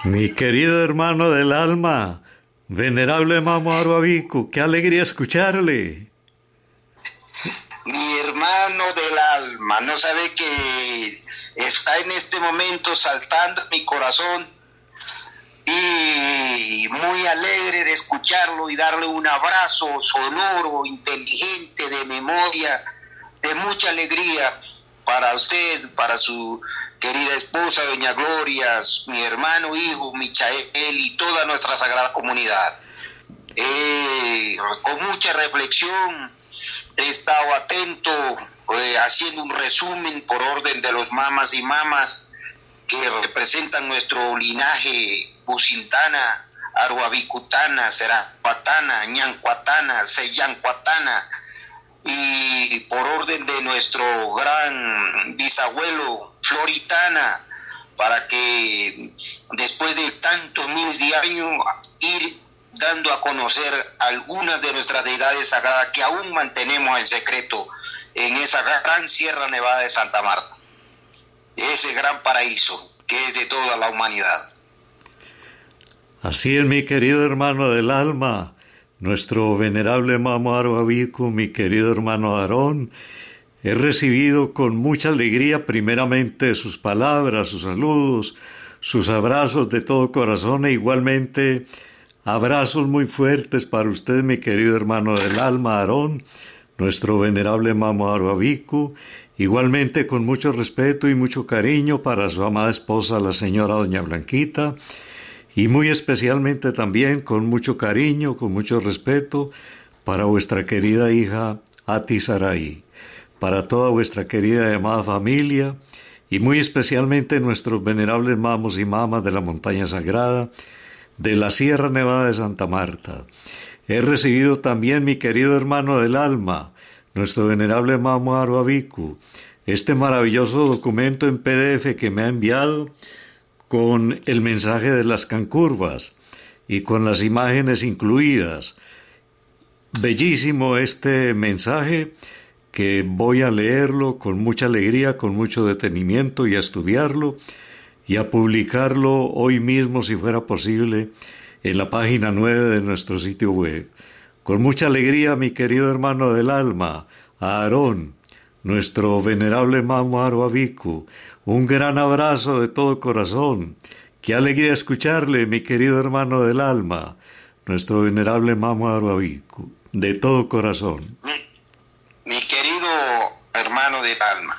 Mi querido hermano del alma, venerable Mamo Aruabicu, qué alegría escucharle. Mi hermano del alma, no sabe que está en este momento saltando en mi corazón y muy alegre de escucharlo y darle un abrazo sonoro, inteligente, de memoria, de mucha alegría para usted, para su querida esposa, doña Gloria, mi hermano, hijo, Michael y toda nuestra sagrada comunidad. Con mucha reflexión he estado atento, haciendo un resumen por orden de los mamas y mamas que representan nuestro linaje Bucintana, Aruabicutana, Seracuatana, Ñancuatana, Seyancuatana, y por orden de nuestro gran bisabuelo Floritana, para que después de tantos miles de años ir dando a conocer algunas de nuestras deidades sagradas que aún mantenemos en secreto en esa gran Sierra Nevada de Santa Marta, ese gran paraíso que es de toda la humanidad. Así es, mi querido hermano del alma, nuestro venerable Mamo Aruabicu, mi querido hermano Aarón. He recibido con mucha alegría primeramente sus palabras, sus saludos, sus abrazos de todo corazón, e igualmente abrazos muy fuertes para usted, mi querido hermano del alma, Aarón, nuestro venerable Mamo Aruabicu, igualmente con mucho respeto y mucho cariño para su amada esposa, la señora doña Blanquita, y muy especialmente también con mucho cariño, con mucho respeto para vuestra querida hija Ati Saray, para toda vuestra querida y amada familia, y muy especialmente nuestros venerables mamos y mamas de la montaña sagrada, de la Sierra Nevada de Santa Marta. He recibido también, mi querido hermano del alma, nuestro venerable Mamo Aruabicu, este maravilloso documento en PDF que me ha enviado con el mensaje de las cancurvas y con las imágenes incluidas. Bellísimo este mensaje, que voy a leerlo con mucha alegría, con mucho detenimiento, y a estudiarlo y a publicarlo hoy mismo, si fuera posible, en la página 9 de nuestro sitio web. Con mucha alegría, mi querido hermano del alma, Aarón, nuestro venerable Mamo Aruabicu, un gran abrazo de todo corazón. Qué alegría escucharle, mi querido hermano del alma, nuestro venerable Mamo Aruabicu, de todo corazón. Mi querido hermano del alma,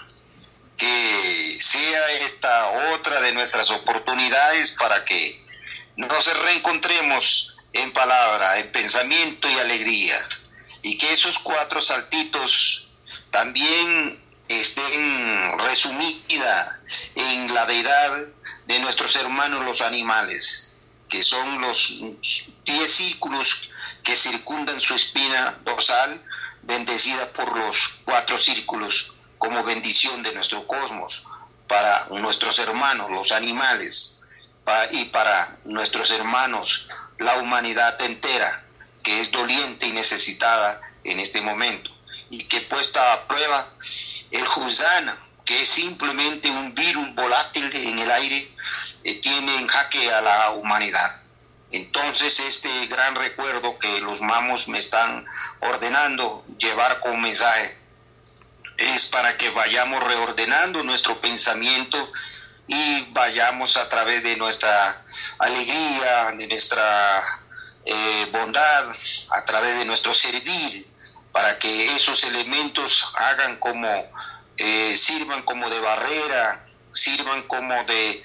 que sea esta otra de nuestras oportunidades para que nos reencontremos en palabra, en pensamiento y alegría, y que esos 4 saltitos también estén resumida en la deidad de nuestros hermanos los animales, que son los 10 círculos que circundan su espina dorsal, bendecida por los 4 círculos como bendición de nuestro cosmos, para nuestros hermanos los animales, y para nuestros hermanos la humanidad entera, que es doliente y necesitada en este momento, y que puesta a prueba el Husana, que es simplemente un virus volátil en el aire, tiene en jaque a la humanidad. Entonces, este gran recuerdo que los mamos me están ordenando llevar como mensaje es para que vayamos reordenando nuestro pensamiento y vayamos a través de nuestra alegría, de nuestra bondad, a través de nuestro servir, para que esos elementos hagan como sirvan como de barrera, sirvan como de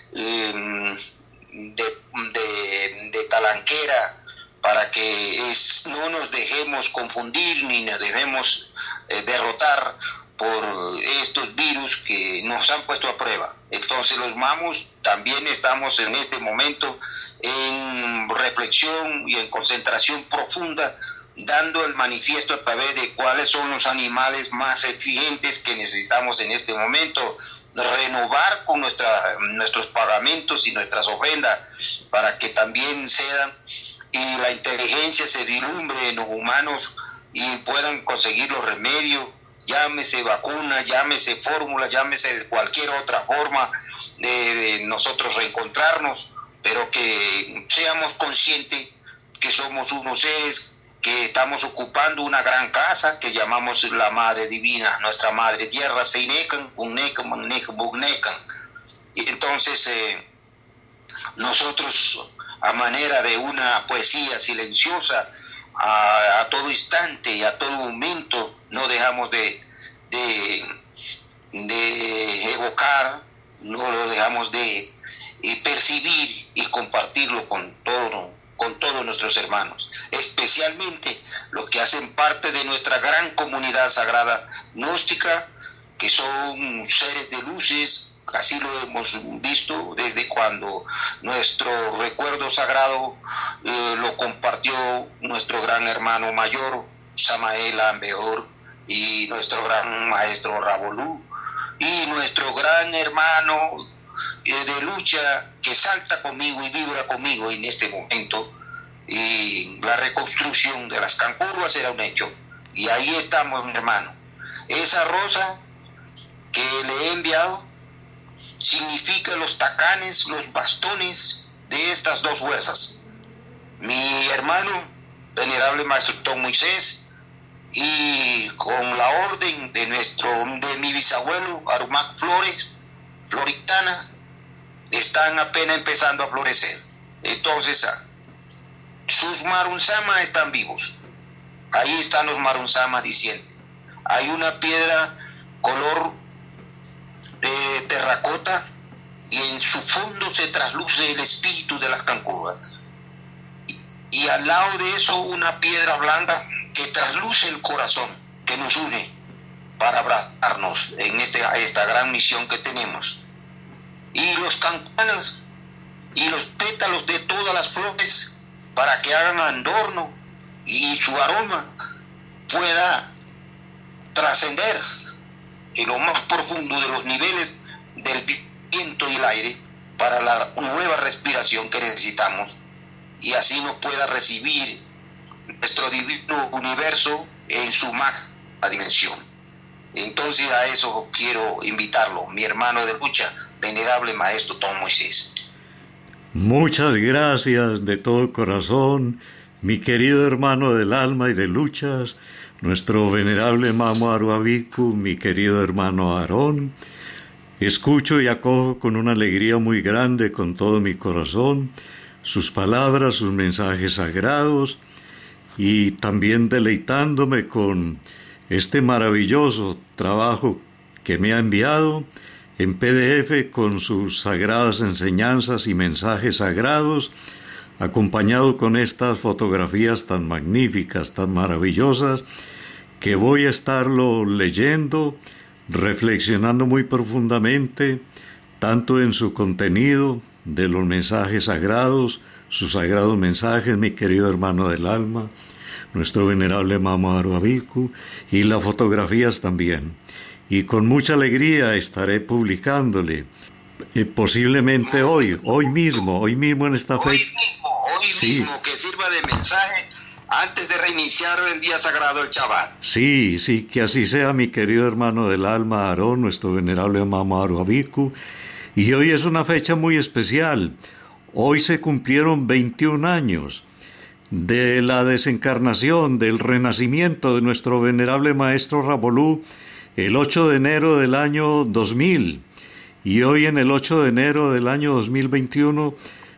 talanquera, para que no nos dejemos confundir ni nos dejemos derrotar por estos virus que nos han puesto a prueba. Entonces los mamos también estamos en este momento en reflexión y en concentración profunda, dando el manifiesto a través de cuáles son los animales más exigentes que necesitamos en este momento, renovar con nuestros pagamentos y nuestras ofrendas, para que también sean y la inteligencia se dilumbre en los humanos y puedan conseguir los remedios, llámese vacuna, llámese fórmula, llámese de cualquier otra forma de nosotros reencontrarnos, pero que seamos conscientes que somos unos seres que estamos ocupando una gran casa que llamamos la Madre Divina, nuestra Madre Tierra, Seinecan, Unnecan, Magnecan, Bugnecan. Y entonces nosotros, a manera de una poesía silenciosa, a todo instante y a todo momento, no dejamos de evocar, no lo dejamos de percibir y compartirlo con todos nuestros hermanos, especialmente los que hacen parte de nuestra gran comunidad sagrada gnóstica, que son seres de luces. Así lo hemos visto desde cuando nuestro recuerdo sagrado lo compartió nuestro gran hermano mayor, Samael Ambeor, y nuestro gran maestro Rabolú, y nuestro gran hermano de lucha que salta conmigo y vibra conmigo en este momento. Y la reconstrucción de las Cancurvas era un hecho, y ahí estamos, mi hermano. Esa rosa que le he enviado significa los tacanes, los bastones de estas dos fuerzas. Mi hermano, venerable maestro Tom Moisés, y con la orden de mi bisabuelo Arumac Flores, Floritana, están apenas empezando a florecer. Entonces, sus Marunzama están vivos. Ahí están los Marunzama diciendo. Hay una piedra color de terracota y en su fondo se trasluce el espíritu de las Cancurvas. Y al lado de eso una piedra blanca que trasluce el corazón que nos une para abrazarnos en esta gran misión que tenemos. Y los cancanas y los pétalos de todas las flores para que hagan adorno y su aroma pueda trascender en lo más profundo de los niveles del viento y el aire para la nueva respiración que necesitamos, y así nos pueda recibir nuestro divino universo en su máxima dimensión. Entonces a eso quiero invitarlo, mi hermano de lucha, venerable maestro Tom Moisés. Muchas gracias de todo corazón, mi querido hermano del alma y de luchas, nuestro venerable Mamo Aruabiku, mi querido hermano Aarón. Escucho y acojo con una alegría muy grande, con todo mi corazón, sus palabras, sus mensajes sagrados, y también deleitándome con este maravilloso trabajo que me ha enviado en PDF con sus sagradas enseñanzas y mensajes sagrados, acompañado con estas fotografías tan magníficas, tan maravillosas, que voy a estarlo leyendo, reflexionando muy profundamente, tanto en su contenido de los mensajes sagrados, sus sagrados mensajes, mi querido hermano del alma, nuestro venerable Mamo Aruabiku, y las fotografías también. Y con mucha alegría estaré publicándole, posiblemente hoy mismo en esta fecha. Hoy mismo, que sirva de mensaje antes de reiniciar el día sagrado del Shabbat. Sí, que así sea, mi querido hermano del alma, Aarón, nuestro venerable Mamo Aruabiku. Y hoy es una fecha muy especial. Hoy se cumplieron 21 años de la desencarnación, del renacimiento de nuestro venerable maestro Rabolú, el 8 de enero del año 2000. Y hoy, en el 8 de enero del año 2021,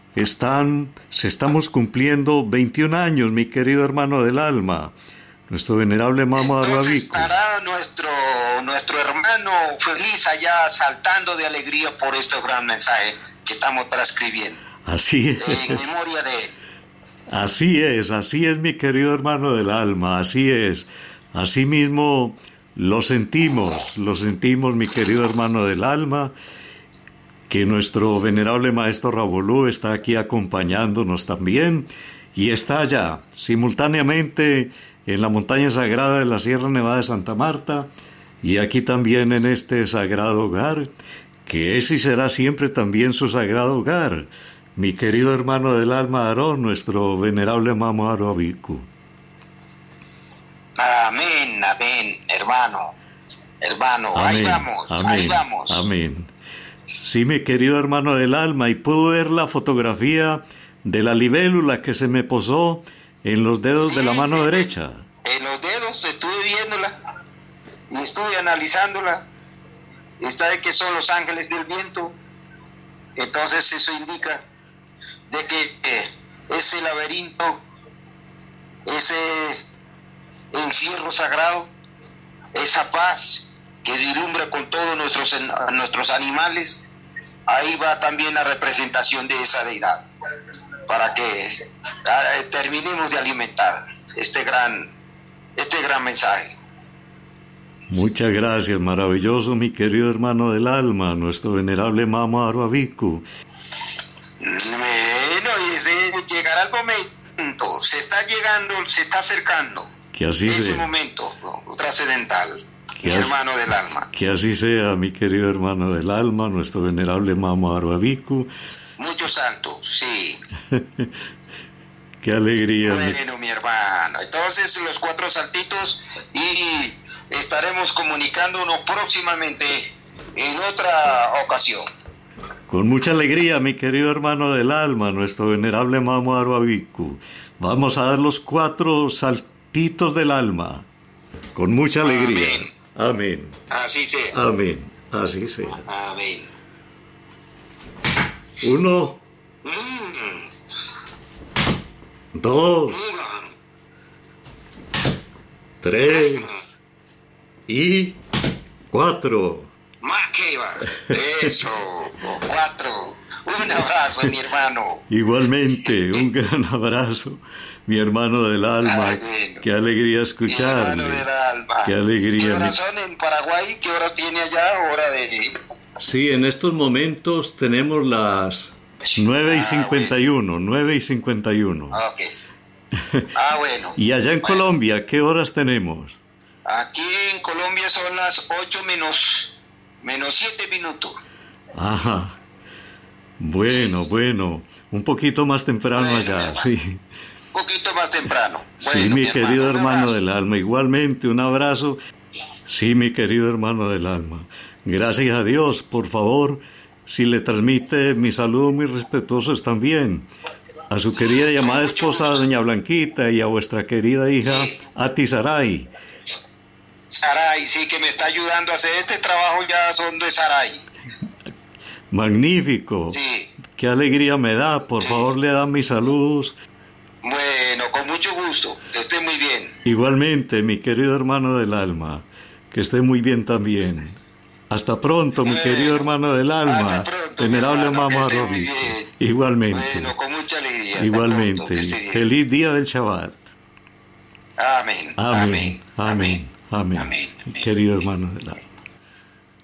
estamos cumpliendo 21 años, mi querido hermano del alma, nuestro venerable Mamo Aruabiku. Estará nuestro hermano feliz allá, saltando de alegría por este gran mensaje que estamos transcribiendo. Así es. En memoria de él. Así es, mi querido hermano del alma, así es. Así mismo lo sentimos, mi querido hermano del alma, que nuestro venerable maestro Rabolú está aquí acompañándonos también, y está allá, simultáneamente, en la montaña sagrada de la Sierra Nevada de Santa Marta, y aquí también en este sagrado hogar, que es y será siempre también su sagrado hogar, mi querido hermano del alma Aarón, nuestro venerable Mamo Aruabiku. Amén, hermano, amén, ahí vamos. Amén. Sí, mi querido hermano del alma, y pudo ver la fotografía de la libélula que se me posó en los dedos de la mano derecha. En los dedos estuve viéndola y estuve analizándola. Está de que son los ángeles del viento. Entonces eso indica de que ese laberinto, ese encierro sagrado, esa paz que vislumbra con todos nuestros animales, ahí va también la representación de esa deidad, para que terminemos de alimentar este gran mensaje. Muchas gracias, maravilloso, mi querido hermano del alma, nuestro venerable Mamo Aruaviku. Bueno, llegará el momento, se está acercando. Que así ese sea. Momento trascendental, mi hermano del alma. Que así sea, mi querido hermano del alma, nuestro venerable Mamo Aruaviku. Muchos saltos, sí. Qué alegría. Bueno, mi hermano, entonces los 4 saltitos y estaremos comunicándonos próximamente en otra ocasión. Con mucha alegría, mi querido hermano del alma, nuestro venerable Mamo Aruaviku. Vamos a dar los 4 saltitos del alma. Con mucha alegría. Amén. Amén. Así sea. Amén. Así sea. Amén. 1, 2, 3 y 4. Más que va. Eso. 4. Un abrazo, mi hermano. Igualmente, un gran abrazo, mi hermano del alma. Ay, bueno. Qué alegría escucharle. Mi hermano del alma. Qué alegría. ¿Qué horas son en Paraguay? ¿Qué horas tiene allá? Hora de... Sí, en estos momentos tenemos las 9:51, 9:51. Ok. Bueno. Y allá en Colombia, ¿qué horas tenemos? Aquí en Colombia son las 8 menos 7 minutos. Ajá. Bueno, un poquito más temprano allá, sí. Un poquito más temprano. Bueno, Sí, mi querido hermano abrazo. del alma, igualmente un abrazo. Sí, mi querido hermano del alma. Gracias a Dios, por favor, si le transmite mis saludos muy respetuosos también a su querida y amada esposa, doña Blanquita, y a vuestra querida hija, Sí. Ati Saray. Saray, sí, que me está ayudando a hacer este trabajo, ya son de Saray. Magnífico. Sí. Qué alegría me da. Por favor, le dan mis saludos. Bueno, con mucho gusto. Que esté muy bien. Igualmente, mi querido hermano del alma, que esté muy bien también. Hasta pronto, mi querido hermano del alma, hasta pronto, venerable mi hermano, que Mamo esté muy Aruaviku. bien. Igualmente, Bueno, con mucha alegría. Hasta igualmente. pronto, que esté bien. Feliz día del Shabbat. Amén. Amén, amén, amén, Amén. mi querido hermano del alma.